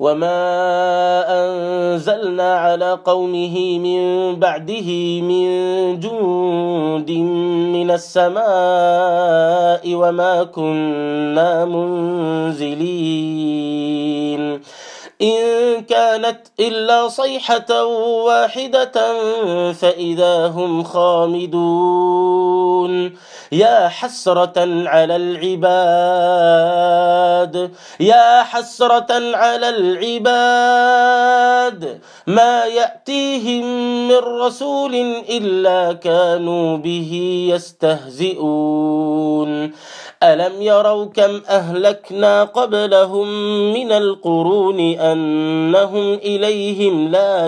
وما أنزلنا على قومه من بعده من جند من السماء وما كنا منزلين إن كانت إلا صيحة واحدة فإذا هم خامدون يا حسرة على العباد يا حسرة على العباد ما يأتيهم من رسول إلا كانوا به يستهزئون ألم يروا كم أهلكنا قبلهم من القرون أنهم إليهم لا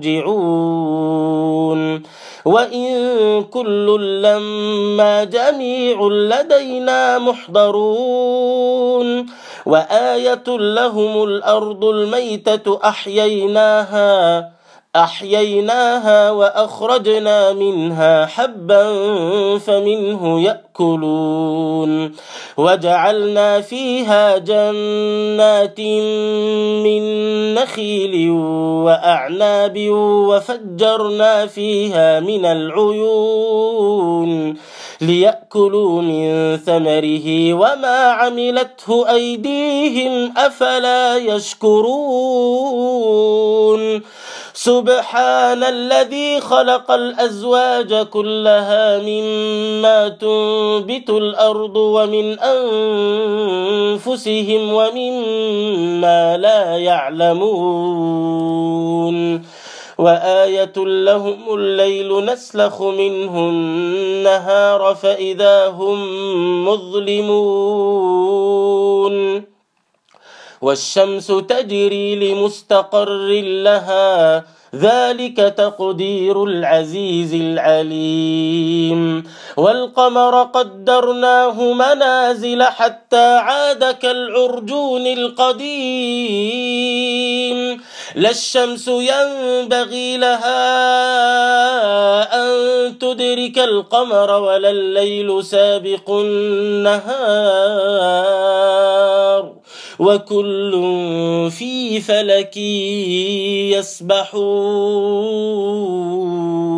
يرجعون وإن كل لما جميع لدينا محضرون وآية لهم الأرض الميتة أحييناها وأخرجنا منها حبا فمنه يأكلون وجعلنا فيها جنات من نخيل وأعناب وفجرنا فيها من العيون ليأكلوا من ثمره وما عملته أيديهم أفلا يشكرون سبحان الذي خلق الأزواج كلها مما تنبت الأرض ومن أنفسهم ومما لا يعلمون وآية لهم الليل نسلخ منه النهار فإذا هم مظلمون والشمس تجري لمستقر لها ذلك تقدير العزيز العليم والقمر قدرناه منازل حتى عاد كالعرجون القديم لا الشمس ينبغي لها أن تدرك القمر ولا الليل سابق النهار وكل في فلك يسبحون